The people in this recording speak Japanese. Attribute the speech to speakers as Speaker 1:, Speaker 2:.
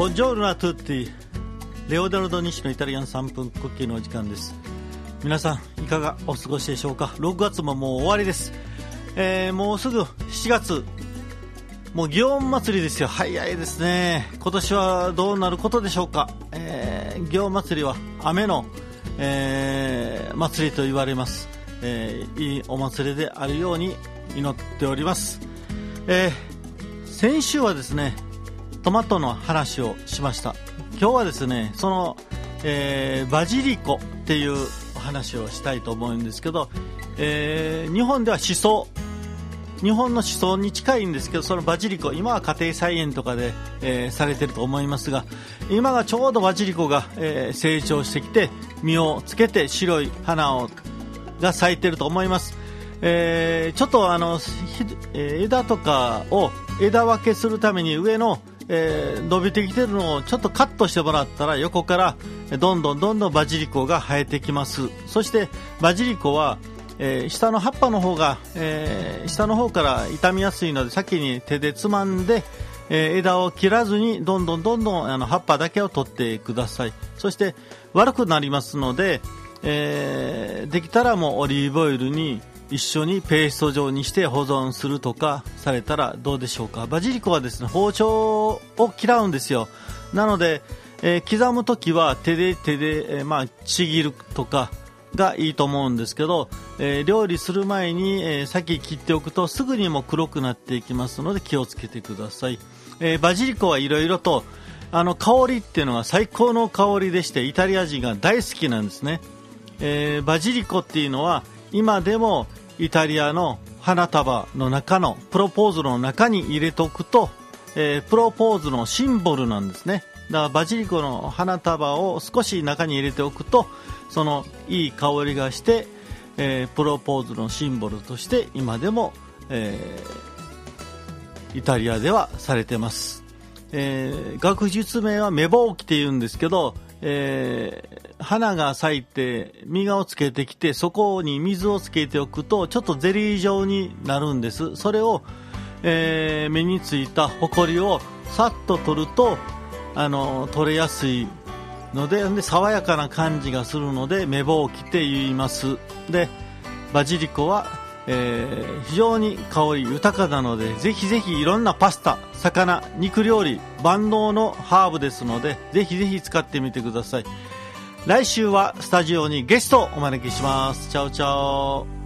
Speaker 1: ボンジョールナトゥッティ、レオナルド西のイタリアン3分クッキーのお時間です。皆さんいかがお過ごしでしょうか。6月ももう終わりです。もうすぐ7月、もう祇園祭りですよ。早いですね。今年はどうなることでしょうか。祇園祭りは雨の、祭りと言われます。いいお祭りであるように祈っております。先週はですね、トマトの話をしました。今日はですね、その、バジリコっていうお話をしたいと思うんですけど、日本ではシソ、日本のシソに近いんですけど、そのバジリコ、今は家庭菜園とかで、されてると思いますが、今がちょうどバジリコが、成長してきて実をつけて白い花が咲いてると思います。ちょっと枝とかを枝分けするために上の、伸びてきてるのをちょっとカットしてもらったら、横からどんどんバジリコが生えてきます。そしてバジリコは、下の葉っぱの方が、下の方から傷みやすいので、先に手でつまんで、枝を切らずにどんどん葉っぱだけを取ってください。そして悪くなりますので、できたらもうオリーブオイルに一緒にペースト状にして保存するとかされたらどうでしょうか。バジリコはですね、包丁を嫌うんですよ。なので、刻むときは手で、ちぎるとかがいいと思うんですけど、料理する前に、先切っておくとすぐにも黒くなっていきますので気をつけてください。バジリコはいろいろと香りっていうのが最高の香りでして、イタリア人が大好きなんですね。バジリコっていうのは今でもイタリアの花束の中のプロポーズの中に入れておくと、プロポーズのシンボルなんですね。だからバジリコの花束を少し中に入れておくと、そのいい香りがして、プロポーズのシンボルとして今でも、イタリアではされてます。学術名はメボウキって言うんですけど、花が咲いて実がつけてきて、そこに水をつけておくとちょっとゼリー状になるんです。それを、目についたホコリをさっと取ると取れやすいので、爽やかな感じがするのでメボウキって言います。でバジリコは、非常に香り豊かなので、ぜひぜひいろんなパスタ、魚、肉料理万能のハーブですので、ぜひぜひ使ってみてください。来週はスタジオにゲストをお招きします。チャオチャオ。